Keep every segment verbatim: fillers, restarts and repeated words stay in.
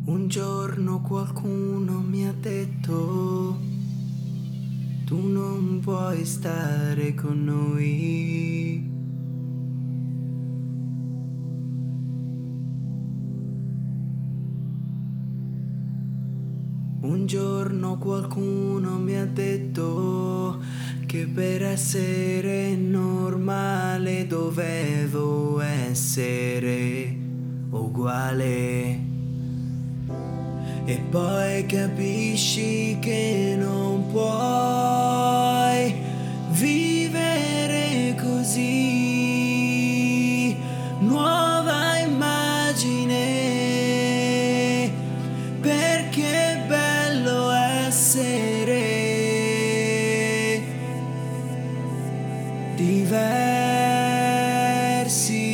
Un giorno qualcuno mi ha detto: tu non puoi stare con noi. Un giorno qualcuno mi ha detto che per essere normale dovevo essere uguale. E poi capisci che non puoi vivere così. Nuova immagine, perché è bello essere diversi.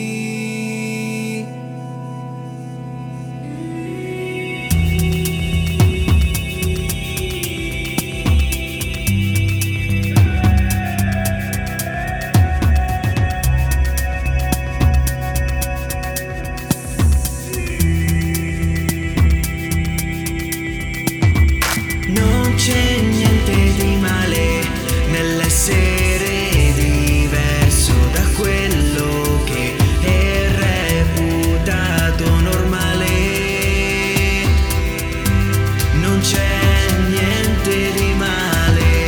Non c'è niente di male nell'essere diverso da quello che è reputato normale. Non c'è niente di male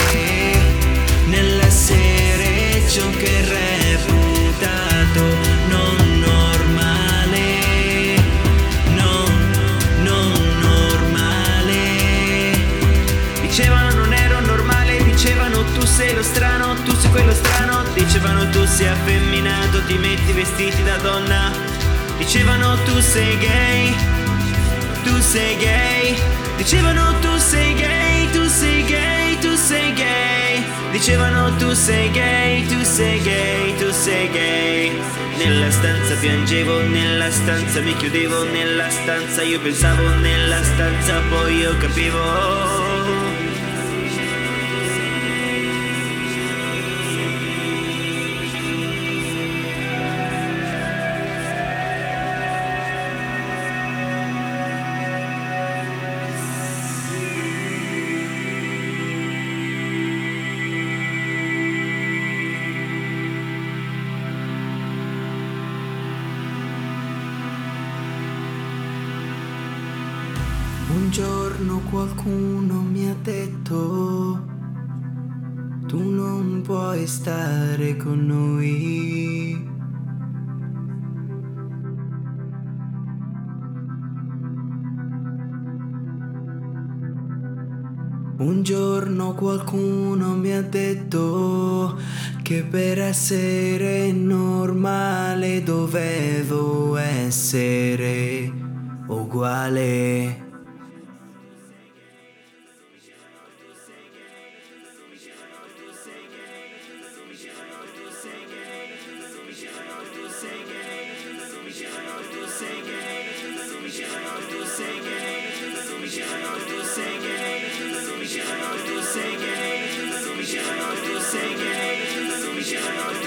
nell'essere ciò che è reputato non normale. No, non normale. Dicevano non ero normale, dicevano tu sei lo strano, tu sei quello strano. Dicevano tu sei affemminato, ti metti vestiti da donna. Dicevano tu sei gay, tu sei gay. Dicevano tu sei gay, tu sei gay, tu sei gay. Dicevano tu sei gay, tu sei gay, tu sei gay. Nella stanza piangevo, nella stanza mi chiudevo, nella stanza io pensavo, nella stanza poi io capivo. Un giorno qualcuno mi ha detto: tu non puoi stare con noi. Un giorno qualcuno mi ha detto che per essere normale dovevo essere uguale. Tu sei gay,